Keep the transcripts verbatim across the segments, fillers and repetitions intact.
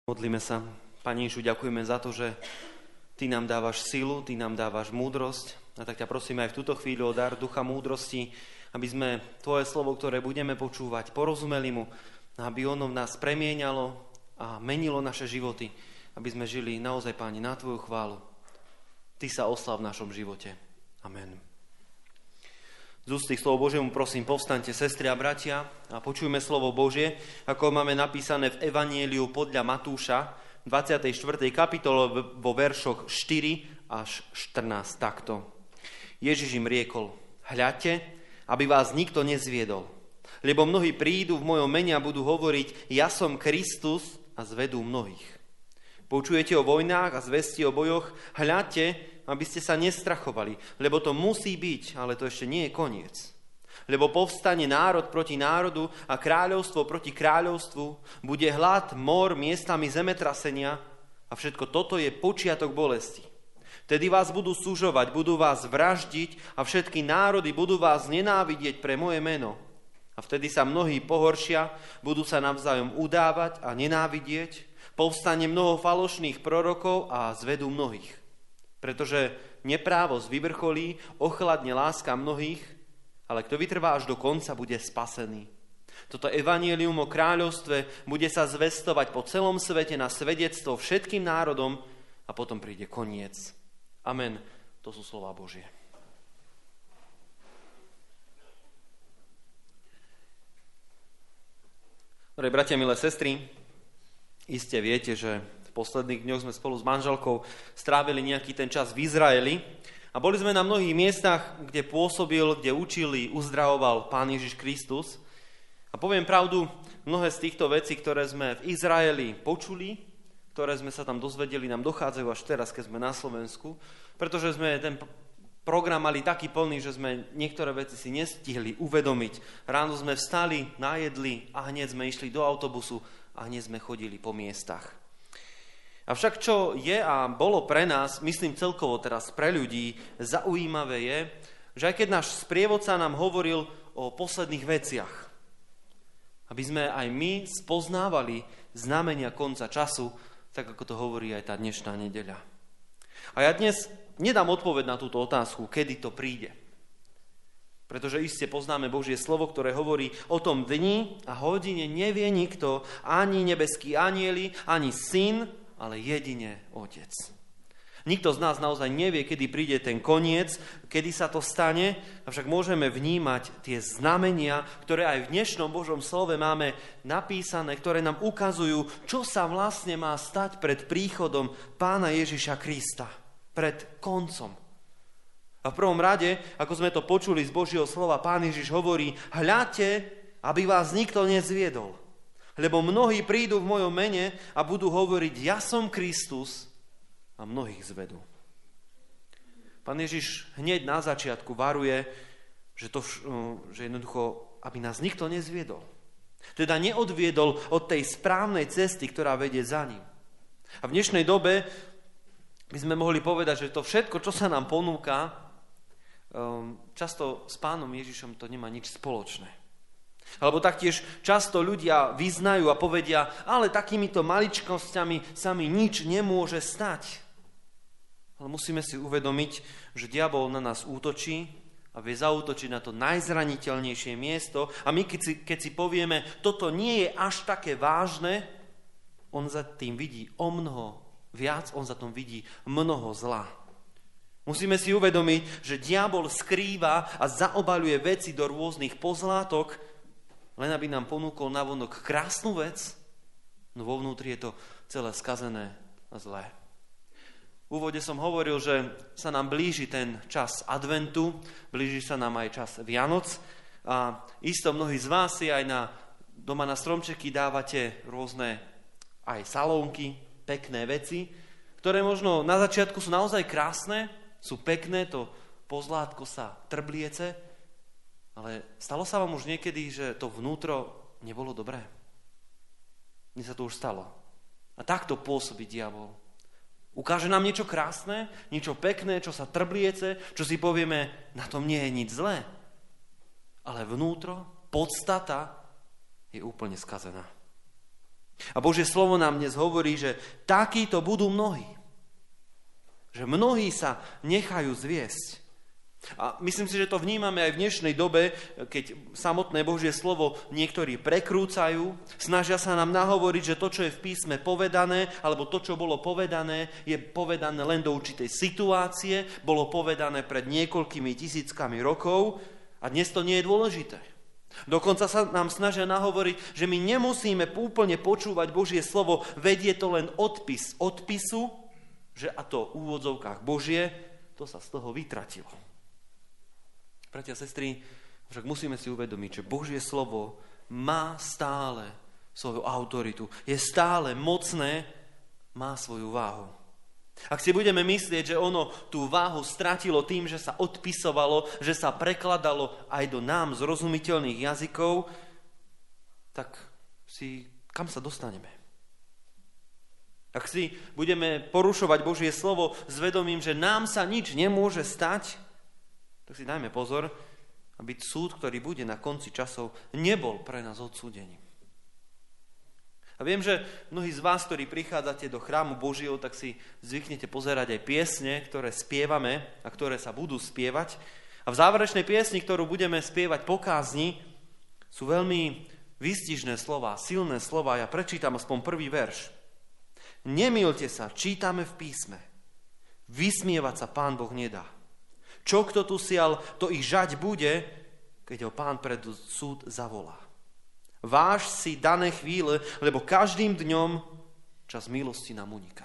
Modlíme sa. Pane Ježišu, ďakujeme za to, že Ty nám dávaš silu, Ty nám dávaš múdrosť. A tak ťa prosíme aj v túto chvíľu o dar ducha múdrosti, aby sme Tvoje slovo, ktoré budeme počúvať, porozumeli mu, aby ono v nás premieňalo a menilo naše životy, aby sme žili naozaj, Páni, na Tvoju chválu. Ty sa oslav v našom živote. Amen. Z úst tých slov Božiemu prosím, povstaňte, sestry a bratia, a počujme slovo Božie, ako máme napísané v Evanieliu podľa Matúša, dvadsiatej štvrtej kapitole vo veršoch štyri až štrnásť takto. Ježiš im riekol: hľadte, aby vás nikto nezviedol, lebo mnohí prídu v mojom mene a budú hovoriť: ja som Kristus, a zvedú mnohých. Počujete o vojnách a zvesti o bojoch, hľadte, aby ste sa nestrachovali, lebo to musí byť, ale to ešte nie je koniec. Lebo povstane národ proti národu a kráľovstvo proti kráľovstvu, bude hlad, mor, miestami zemetrasenia a všetko toto je počiatok bolesti. Vtedy vás budú sužovať, budú vás vraždiť a všetky národy budú vás nenávidieť pre moje meno. A vtedy sa mnohí pohoršia, budú sa navzájom udávať a nenávidieť, povstane mnoho falošných prorokov a zvedú mnohých. Pretože neprávosť vyvrcholí, ochladne láska mnohých, ale kto vytrvá až do konca, bude spasený. Toto evanjelium o kráľovstve bude sa zvestovať po celom svete na svedectvo všetkým národom a potom príde koniec. Amen. To sú slová Božie. Dobre, bratia, milé sestry, iste viete, že v posledných dňoch sme spolu s manželkou strávili nejaký ten čas v Izraeli a boli sme na mnohých miestach, kde pôsobil, kde učili, uzdravoval Pán Ježiš Kristus. A poviem pravdu, mnohé z týchto vecí, ktoré sme v Izraeli počuli, ktoré sme sa tam dozvedeli, nám dochádzajú až teraz, keď sme na Slovensku, pretože sme ten program mali taký plný, že sme niektoré veci si nestihli uvedomiť. Ráno sme vstali, najedli a hneď sme išli do autobusu a hneď sme chodili po miestach. Avšak čo je a bolo pre nás, myslím celkovo teraz pre ľudí, zaujímavé je, že aj keď náš sprievodca nám hovoril o posledných veciach, aby sme aj my spoznávali znamenia konca času, tak ako to hovorí aj tá dnešná nedeľa. A ja dnes nedám odpoveď na túto otázku, kedy to príde. Pretože iste poznáme Božie slovo, ktoré hovorí o tom dni a hodine nevie nikto, ani nebeskí anjeli, ani syn, ale jedine Otec. Nikto z nás naozaj nevie, kedy príde ten koniec, kedy sa to stane, avšak môžeme vnímať tie znamenia, ktoré aj v dnešnom Božom slove máme napísané, ktoré nám ukazujú, čo sa vlastne má stať pred príchodom Pána Ježiša Krista, pred koncom. A v prvom rade, ako sme to počuli z Božieho slova, Pán Ježiš hovorí: hľadte, aby vás nikto nezviedol. Lebo mnohí prídu v mojom mene a budú hovoriť: ja som Kristus, a mnohých zvedú. Pán Ježiš hneď na začiatku varuje, že, to, že jednoducho, aby nás nikto nezviedol. Teda neodviedol od tej správnej cesty, ktorá vedie za ním. A v dnešnej dobe by sme mohli povedať, že to všetko, čo sa nám ponúka, často s Pánom Ježišom to nemá nič spoločné. Alebo taktiež často ľudia vyznajú a povedia: ale takýmito maličkosťami sa mi nič nemôže stať. Ale musíme si uvedomiť, že diabol na nás útočí a vie zaútočiť na to najzraniteľnejšie miesto. A my keď si, keď si povieme, toto nie je až také vážne, on za tým vidí o mnoho viac, on za tom vidí mnoho zla. Musíme si uvedomiť, že diabol skrýva a zaobaľuje veci do rôznych pozlátok, len aby nám ponúkol navonok krásnu vec, no vo vnútri je to celé skazené a zlé. V úvode som hovoril, že sa nám blíži ten čas adventu, blíži sa nám aj čas Vianoc a isto mnohí z vás si aj na, doma na stromčeky dávate rôzne aj salónky, pekné veci, ktoré možno na začiatku sú naozaj krásne, sú pekné, to pozlátko sa trbliece, ale stalo sa vám už niekedy, že to vnútro nebolo dobré? Mne sa to už stalo. A takto pôsobí diabol. Ukáže nám niečo krásne, niečo pekné, čo sa trbliece, čo si povieme, na tom nie je nič zlé. Ale vnútro, podstata je úplne skazená. A Božie slovo nám dnes hovorí, že takíto budú mnohí. Že mnohí sa nechajú zviesť. A myslím si, že to vnímame aj v dnešnej dobe, keď samotné Božie slovo niektorí prekrúcajú, snažia sa nám nahovoriť, že to, čo je v písme povedané, alebo to, čo bolo povedané, je povedané len do určitej situácie, bolo povedané pred niekoľkými tisíckami rokov a dnes to nie je dôležité. Dokonca sa nám snažia nahovoriť, že my nemusíme úplne počúvať Božie slovo, vedie to len odpis odpisu, že a to v úvodzovkách Božie, to sa z toho vytratilo. Bratia a sestry, však musíme si uvedomiť, že Božie slovo má stále svoju autoritu, je stále mocné, má svoju váhu. Ak si budeme myslieť, že ono tú váhu stratilo tým, že sa odpisovalo, že sa prekladalo aj do nám zrozumiteľných jazykov, tak si kam sa dostaneme? Ak si budeme porušovať Božie slovo s vedomím, že nám sa nič nemôže stať, tak si dajme pozor, aby súd, ktorý bude na konci časov, nebol pre nás odsúdením. A viem, že mnohí z vás, ktorí prichádzate do chrámu Božieho, tak si zvyknete pozerať aj piesne, ktoré spievame a ktoré sa budú spievať. A v záverečnej piesni, ktorú budeme spievať po kázni, sú veľmi výstižné slova, silné slova. Ja prečítam aspoň prvý verš. Nemýlte sa, čítame v písme. Vysmievať sa Pán Boh nedá. Čo kto tu sial, to ich žať bude, keď ho Pán pred súd zavolá. Váž si dané chvíle, lebo každým dňom čas milosti nám uniká.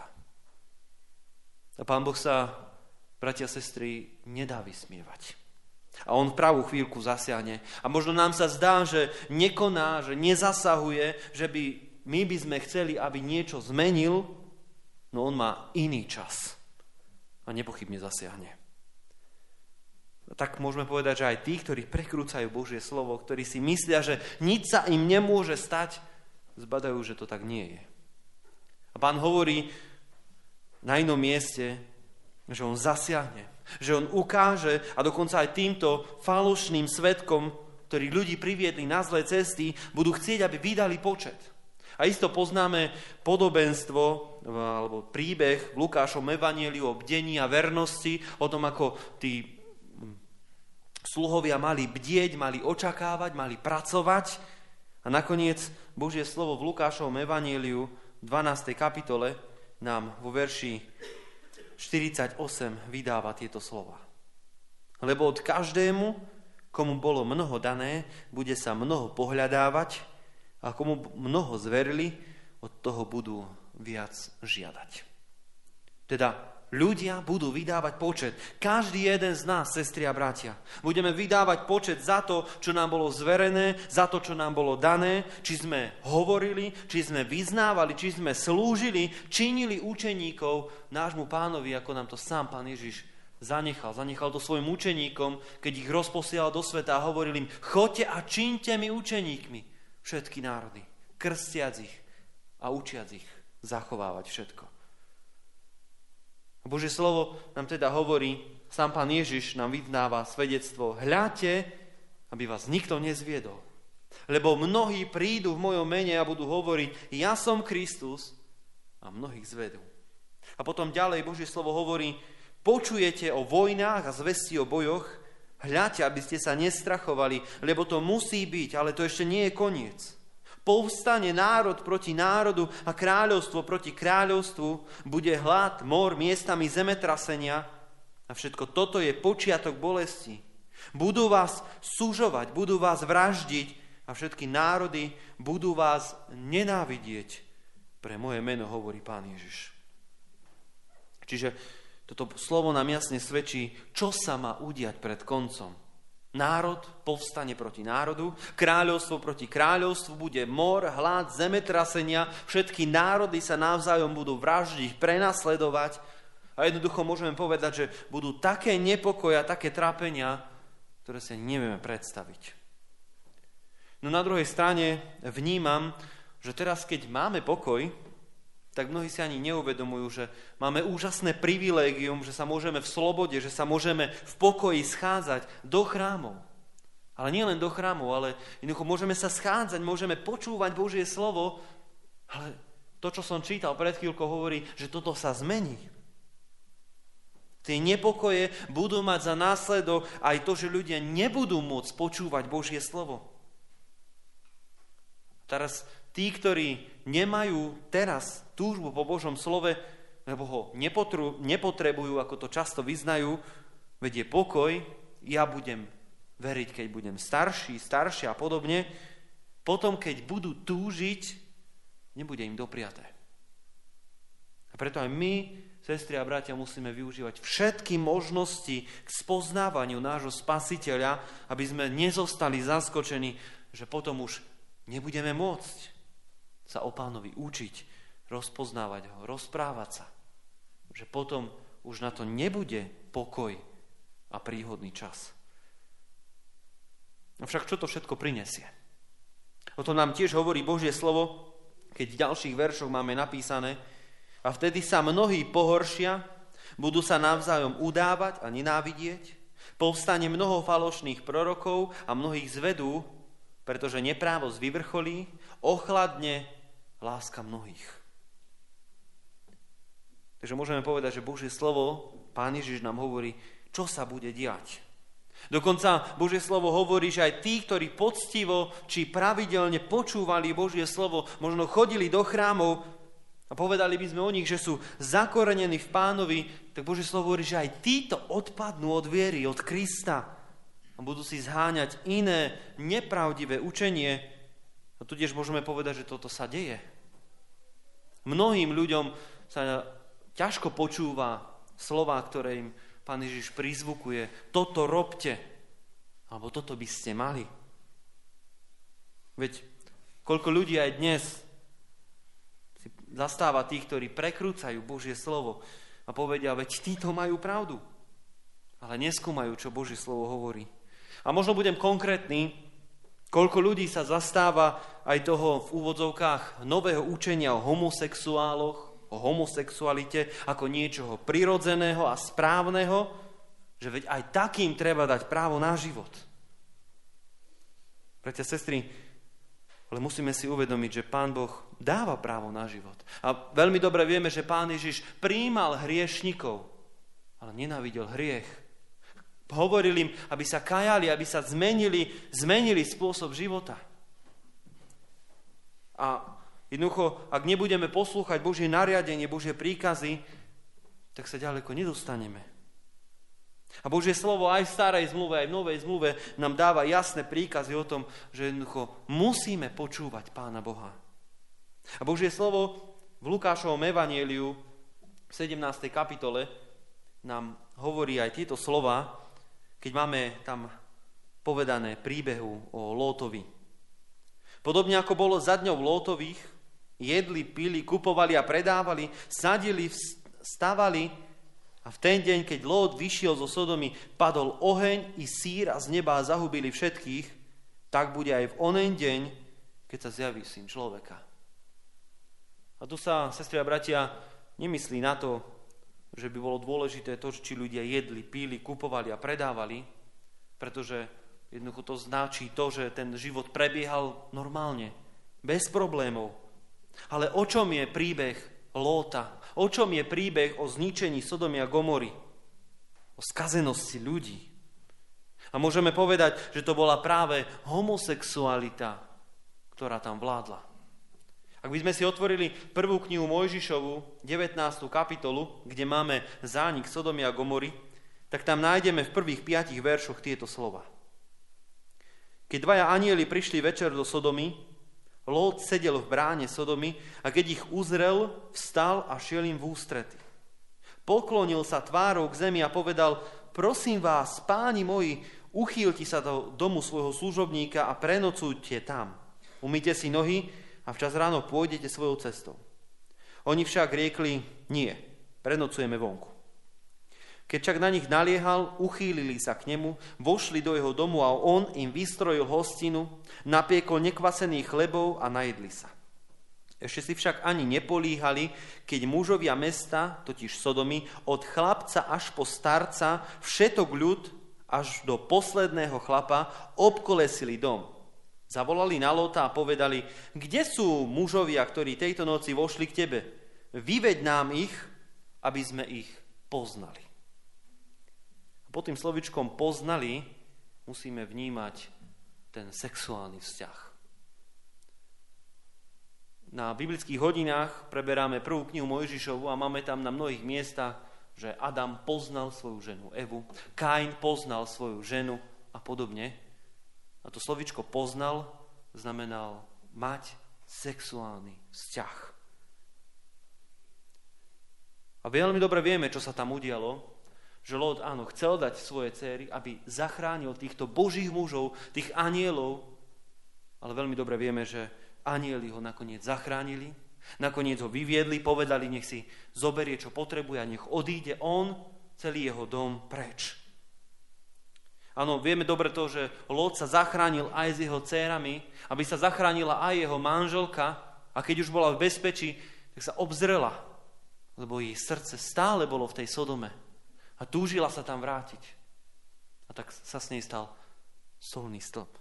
A Pán Boh sa, bratia a sestry, nedá vysmievať. A on v pravú chvíľku zasiahne. A možno nám sa zdá, že nekoná, že nezasahuje, že by, my by sme chceli, aby niečo zmenil, no on má iný čas. A nepochybne zasiahne. Tak môžeme povedať, že aj tí, ktorí prekrúcajú Božie slovo, ktorí si myslia, že nič sa im nemôže stať, zbadajú, že to tak nie je. A Pán hovorí na inom mieste, že on zasiahne, že on ukáže a dokonca aj týmto falošným svedkom, ktorí ľudí priviedli na zlé cesty, budú chcieť, aby vydali počet. A isto poznáme podobenstvo alebo príbeh v Lukášovom evanjeliu o bdení a vernosti, o tom, ako tí sluhovia mali bdieť, mali očakávať, mali pracovať a nakoniec Božie slovo v Lukášovom evanjeliu v dvanástej kapitole nám vo verši štyridsaťosem vydáva tieto slova. Lebo od každému, komu bolo mnoho dané, bude sa mnoho pohľadávať a komu mnoho zverili, od toho budú viac žiadať. Teda ľudia budú vydávať počet. Každý jeden z nás, sestri a bratia, budeme vydávať počet za to, čo nám bolo zverené, za to, čo nám bolo dané, či sme hovorili, či sme vyznávali, či sme slúžili, činili učeníkov nášmu Pánovi, ako nám to sám Pán Ježiš zanechal. Zanechal to svojim učeníkom, keď ich rozposielal do sveta a hovoril im, choďte a čiňte mi učeníkmi všetky národy, krstiac ich a učiac ich zachovávať všetko. Božie slovo nám teda hovorí, sám Pán Ježiš nám vyznáva svedectvo, hľadte, aby vás nikto nezviedol. Lebo mnohí prídu v mojom mene a budú hovoriť, ja som Kristus a mnohých zvedú. A potom ďalej Božie slovo hovorí, počujete o vojnách a zvesti o bojoch, hľadte, aby ste sa nestrachovali, lebo to musí byť, ale to ešte nie je koniec. Povstane národ proti národu a kráľovstvo proti kráľovstvu, bude hlad, mor, miestami zemetrasenia a všetko toto je počiatok bolesti. Budú vás sužovať, budú vás vraždiť a všetky národy budú vás nenávidieť. Pre moje meno hovorí Pán Ježiš. Čiže toto slovo nám jasne svedčí, čo sa má udiať pred koncom. Národ povstane proti národu, kráľovstvo proti kráľovstvu, bude mor, hlad, zemetrasenia, všetky národy sa navzájom budú vraždiť, prenasledovať a jednoducho môžeme povedať, že budú také nepokoja, také trápenia, ktoré si nevieme predstaviť. No na druhej strane vnímam, že teraz, keď máme pokoj, tak mnohí si ani neuvedomujú, že máme úžasné privilégium, že sa môžeme v slobode, že sa môžeme v pokoji schádzať do chrámov. Ale nie len do chrámov, ale jednoducho môžeme sa schádzať, môžeme počúvať Božie slovo Ale to, čo som čítal pred chvíľkou, hovorí, že toto sa zmení. Tie nepokoje budú mať za následok aj to, že ľudia nebudú môcť počúvať Božie slovo. Teraz tí, ktorí nemajú teraz túžbu po Božom slove, lebo ho nepotrebujú, ako to často vyznajú, veď je pokoj, ja budem veriť, keď budem starší, staršia a podobne, potom, keď budú túžiť, nebude im dopriaté. A preto aj my, sestry a bratia, musíme využívať všetky možnosti k spoznávaniu nášho Spasiteľa, aby sme nezostali zaskočení, že potom už nebudeme môcť sa o Pánovi učiť, rozpoznávať ho, rozprávať sa. Že potom už na to nebude pokoj a príhodný čas. Avšak čo to všetko prinesie? O tom nám tiež hovorí Božie slovo, keď v ďalších veršoch máme napísané: a vtedy sa mnohí pohoršia, budú sa navzájom udávať a nenávidieť, povstane mnoho falošných prorokov a mnohých zvedú, pretože neprávosť vyvrcholí, ochladne láska mnohých. Takže môžeme povedať, že Božie slovo, Pán Ježiš nám hovorí, čo sa bude diať. Dokonca Božie slovo hovorí, že aj tí, ktorí poctivo či pravidelne počúvali Božie slovo, možno chodili do chrámov a povedali by sme o nich, že sú zakorenení v Pánovi, tak Božie slovo hovorí, že aj títo odpadnú od viery, od Krista a budú si zháňať iné nepravdivé učenie. A tu tiež môžeme povedať, že toto sa deje. Mnohým ľuďom sa ťažko počúva slová, ktoré im Pán Ježiš prizvukuje: toto robte, alebo toto by ste mali. Veď koľko ľudí aj dnes si zastáva tých, ktorí prekrúcajú Božie slovo a povedia, veď títo majú pravdu, ale neskúmajú, čo Božie slovo hovorí. A možno budem konkrétny, koľko ľudí sa zastáva aj toho v úvodzovkách nového učenia o homosexuáloch, o homosexualite ako niečoho prirodzeného a správneho, že veď aj takým treba dať právo na život. Bratia, sestry, ale musíme si uvedomiť, že Pán Boh dáva právo na život. A veľmi dobre vieme, že Pán Ježiš prijímal hriešnikov, ale nenávidel hriech. Hovoril im, aby sa kajali, aby sa zmenili, zmenili spôsob života. A jednoducho, ak nebudeme poslúchať Božie nariadenie, Božie príkazy, tak sa ďaleko nedostaneme. A Božie slovo aj v starej zmluve, aj v novej zmluve nám dáva jasné príkazy o tom, že jednoducho musíme počúvať Pána Boha. A Božie slovo v Lukášovom evanjeliu v sedemnástej kapitole nám hovorí aj tieto slova, keď máme tam povedané príbehu o Lótovi. Podobne ako bolo za dňov Lótových, jedli, pili, kupovali a predávali, sadili, stavali a v ten deň, keď Lót vyšiel zo Sodomy, padol oheň i síra z neba a zahubili všetkých, tak bude aj v onen deň, keď sa zjaví Syn človeka. A tu sa, sestri a bratia, nemyslí na to, že by bolo dôležité to, či ľudia jedli, pili, kupovali a predávali, pretože jednoducho to značí to, že ten život prebiehal normálne, bez problémov. Ale o čom je príbeh Lóta? O čom je príbeh o zničení Sodomy a Gomory? O skazenosti ľudí. A môžeme povedať, že to bola práve homosexualita, ktorá tam vládla. Ak by sme si otvorili prvú knihu Mojžišovu, devätnástu kapitolu, kde máme zánik Sodomy a Gomory, tak tam nájdeme v prvých piatich veršoch tieto slova. Keď dvaja anjeli prišli večer do Sodomy, Lót sedel v bráne Sodomy a keď ich uzrel, vstal a šiel im v ústrety. Poklonil sa tvárou k zemi a povedal: prosím vás, páni moji, uchýlte sa do domu svojho služobníka a prenocujte tam. Umyte si nohy a včas ráno pôjdete svojou cestou. Oni však riekli: nie, prenocujeme vonku. Keď však na nich naliehal, uchýlili sa k nemu, vošli do jeho domu a on im vystrojil hostinu, napiekol nekvasených chlebov a najedli sa. Ešte si však ani nepolíhali, keď mužovia mesta, totiž Sodomy, od chlapca až po starca, všetok ľud až do posledného chlapa obkolesili dom. Zavolali na Lóta a povedali, kde sú mužovia, ktorí tejto noci vošli k tebe? Vyveď nám ich, aby sme ich poznali. A pod tým slovičkom poznali musíme vnímať ten sexuálny vzťah. Na biblických hodinách preberáme prvú knihu Mojžišovu a máme tam na mnohých miestach, že Adam poznal svoju ženu Evu, Kain poznal svoju ženu a podobne. A to slovičko poznal znamenal mať sexuálny vzťah. A veľmi dobre vieme, čo sa tam udialo, že Lót, áno, chcel dať svoje dcéry, aby zachránil týchto božích mužov, tých anielov, ale veľmi dobre vieme, že anieli ho nakoniec zachránili, nakoniec ho vyviedli, povedali, nech si zoberie, čo potrebuje a nech odíde on, celý jeho dom preč. Áno, vieme dobre to, že Lót sa zachránil aj s jeho dcérami, aby sa zachránila aj jeho manželka a keď už bola v bezpečí, tak sa obzrela, lebo jej srdce stále bolo v tej Sodome a túžila sa tam vrátiť. A tak sa s nej stal solný stĺp.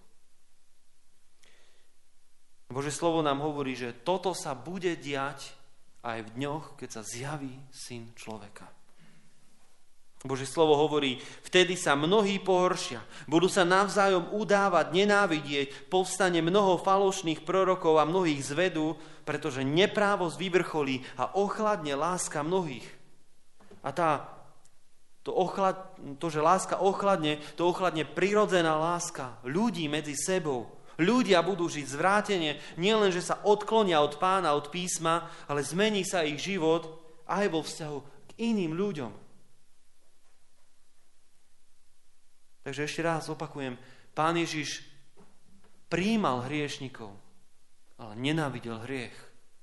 Božie slovo nám hovorí, že toto sa bude diať aj v dňoch, keď sa zjaví Syn človeka. Božie slovo hovorí, vtedy sa mnohí pohoršia, budú sa navzájom udávať, nenávidieť, povstane mnoho falošných prorokov a mnohých zvedú, pretože neprávosť vyvrcholí a ochladne láska mnohých. A tá, to, ochlad, to, že láska ochladne, to ochladne prirodzená láska ľudí medzi sebou. Ľudia budú žiť zvrátene, nielen, že sa odklonia od Pána, od písma, ale zmení sa ich život aj vo vzťahu k iným ľuďom. Takže ešte raz opakujem, Pán Ježiš prijímal hriešnikov, ale nenávidel hriech.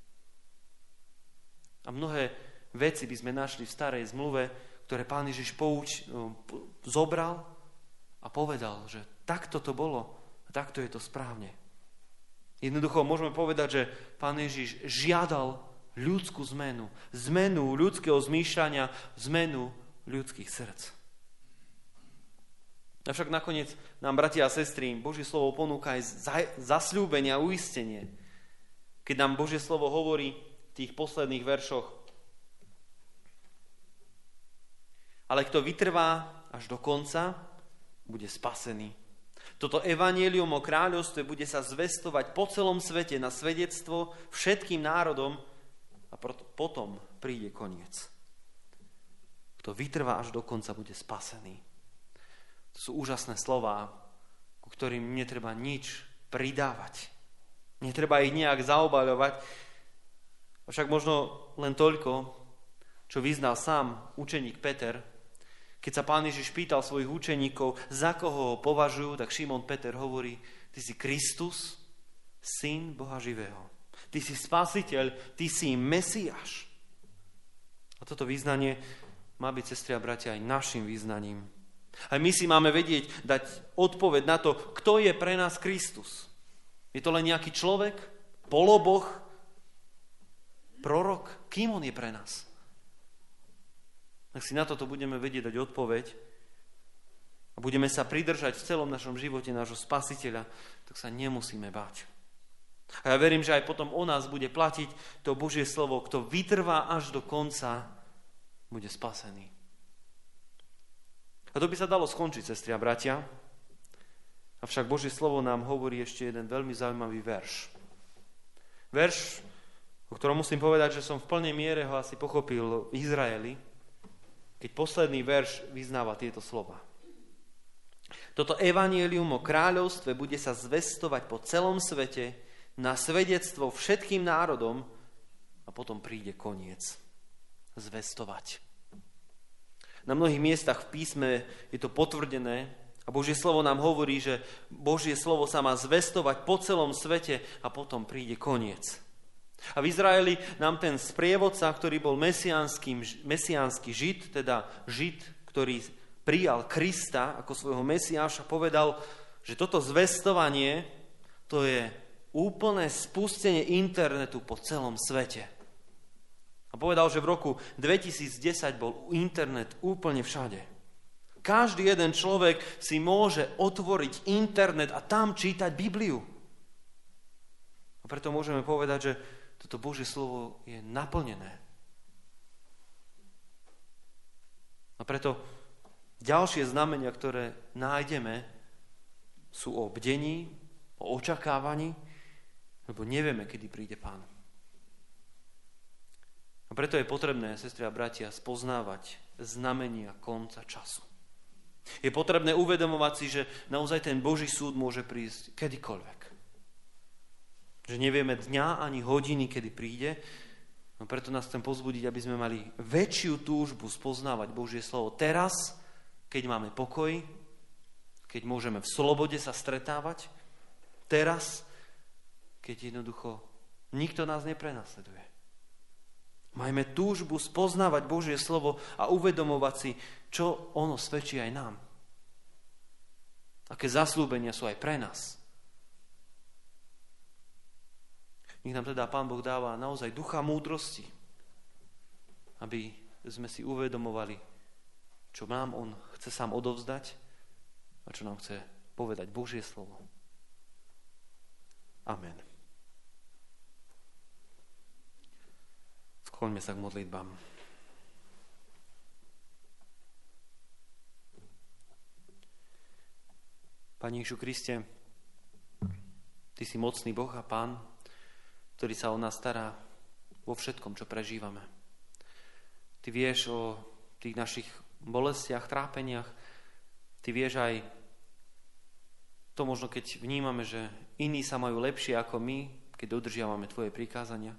A mnohé veci by sme našli v starej zmluve, ktoré Pán Ježiš pouč, zobral a povedal, že takto to bolo. Takto je to správne. Jednoducho môžeme povedať, že Pán Ježiš žiadal ľudskú zmenu. Zmenu ľudského zmýšľania, zmenu ľudských srdc. Avšak nakoniec nám, bratia a sestry, Božie slovo ponúka aj zasľúbenie a uistenie. Keď nám Božie slovo hovorí v tých posledných veršoch. Ale kto vytrvá až do konca, bude spasený. Toto evanjelium o kráľovstve bude sa zvestovať po celom svete na svedectvo všetkým národom a potom príde koniec. Kto vytrvá až do konca, bude spasený. To sú úžasné slová, ku ktorým netreba nič pridávať. Netreba ich nejak zaobaľovať. Avšak možno len toľko, čo vyznal sám učeník Peter. Keď sa Pán Ježiš pýtal svojich učeníkov, za koho ho považujú, tak Šimon Peter hovorí, ty si Kristus, syn Boha živého. Ty si spasiteľ, ty si Mesiáš. A toto význanie má byť, sestri a bratia, aj našim význaním. Aj my si máme vedieť, dať odpoveď na to, kto je pre nás Kristus. Je to len nejaký človek, poloboh, prorok? Kým on je pre nás? Ak si na toto budeme vedieť dať odpoveď a budeme sa pridržať v celom našom živote nášho Spasiteľa, tak sa nemusíme báť. A ja verím, že aj potom o nás bude platiť to Božie slovo, kto vytrvá až do konca, bude spasený. A to by sa dalo skončiť, sestri a bratia. Avšak Božie slovo nám hovorí ešte jeden veľmi zaujímavý verš. Verš, o ktorom musím povedať, že som v plnej miere ho asi pochopil v Izraeli, keď posledný verš vyznáva tieto slova. Toto evanjelium o kráľovstve bude sa zvestovať po celom svete na svedectvo všetkým národom a potom príde koniec. Zvestovať. Na mnohých miestach v písme je to potvrdené a Božie slovo nám hovorí, že Božie slovo sa má zvestovať po celom svete a potom príde koniec. A v Izraeli nám ten sprievodca, ktorý bol mesiánsky žid, teda žid, ktorý prijal Krista ako svojho Mesiáša, povedal, že toto zvestovanie, to je úplné spustenie internetu po celom svete. A povedal, že v roku dvetisícdesať bol internet úplne všade. Každý jeden človek si môže otvoriť internet a tam čítať Bibliu. A preto môžeme povedať, že toto Božie slovo je naplnené. A preto ďalšie znamenia, ktoré nájdeme, sú o bdení, o očakávaní, lebo nevieme, kedy príde Pán. A preto je potrebné, sestri a bratia, spoznávať znamenia konca času. Je potrebné uvedomovať si, že naozaj ten Boží súd môže prísť kedykoľvek. Že nevieme dňa ani hodiny, kedy príde. No preto nás chcem pozbudiť, aby sme mali väčšiu túžbu spoznávať Božie slovo teraz, keď máme pokoj, keď môžeme v slobode sa stretávať, teraz, keď jednoducho nikto nás neprenasleduje. Majme túžbu spoznávať Božie slovo a uvedomovať si, čo ono svedčí aj nám. Aké zasľúbenia sú aj pre nás. Nech nám teda Pán Boh dáva naozaj ducha múdrosti, aby sme si uvedomovali, čo nám On chce sám odovzdať a čo nám chce povedať Božie slovo. Amen. Skloňme sa k modlitbám. Pane Ježišu Kriste, Ty si mocný Boh a Pán, ktorý sa o nás stará vo všetkom, čo prežívame. Ty vieš o tých našich bolestiach, trápeniach. Ty vieš aj to možno, keď vnímame, že iní sa majú lepšie ako my, keď dodržiavame Tvoje prikázania.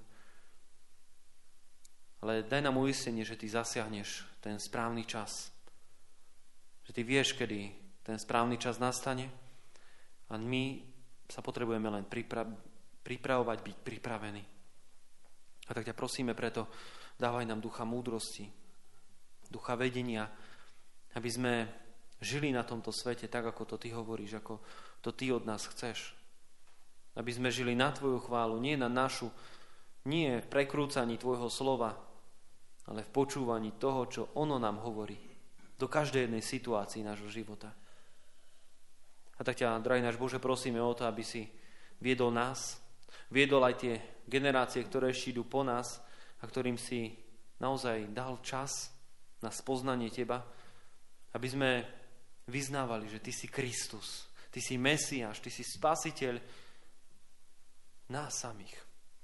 Ale daj nám uistenie, že Ty zasiahneš ten správny čas. Že Ty vieš, kedy ten správny čas nastane a my sa potrebujeme len pripra- pripravovať, byť pripravení. A tak ťa prosíme preto, dávaj nám ducha múdrosti, ducha vedenia, aby sme žili na tomto svete tak, ako to Ty hovoríš, ako to Ty od nás chceš. Aby sme žili na Tvoju chválu, nie na našu, nie v prekrúcaní Tvojho slova, ale v počúvaní toho, čo ono nám hovorí do každej jednej situácii nášho života. A tak ťa, drahý náš Bože, prosíme o to, aby si viedol nás, viedol aj tie generácie, ktoré ešte idú po nás a ktorým si naozaj dal čas na spoznanie Teba, aby sme vyznávali, že Ty si Kristus, Ty si Mesiáš, Ty si Spasiteľ nás samých.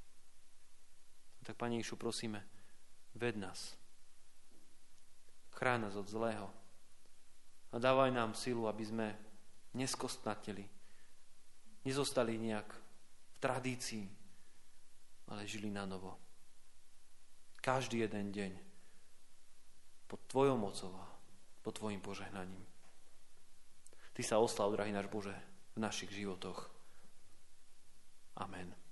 Tak, Pane Ježišu, prosíme, ved nás. Chráň nás od zlého. A dávaj nám silu, aby sme neskostnateli, nezostali nejak v tradícii, ale žili na novo. Každý jeden deň pod Tvojou mocou a pod Tvojim požehnaním. Ty sa oslav, drahý náš Bože, v našich životoch. Amen.